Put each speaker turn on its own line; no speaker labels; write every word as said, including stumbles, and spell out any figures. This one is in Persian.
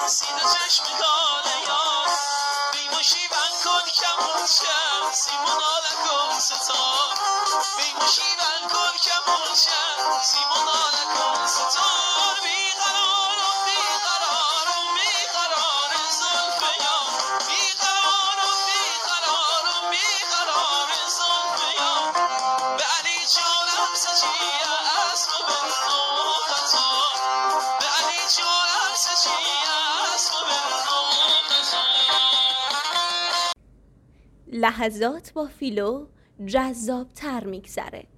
سید چشم داله یار بیموشی ون کن کمون شم سیمون آلکم ستار بیموشی ون کن کمون شم سیمون آلکم ستار بیقرارم بیقرارم بیقرار زلف یار بیقرارم بیقرارم بیقرار زلف یار به علی جانم سجیه اسم برنو قطار به علی جانم سجیه اسم برنو
لحظات با فیلو جذاب تر میگذره.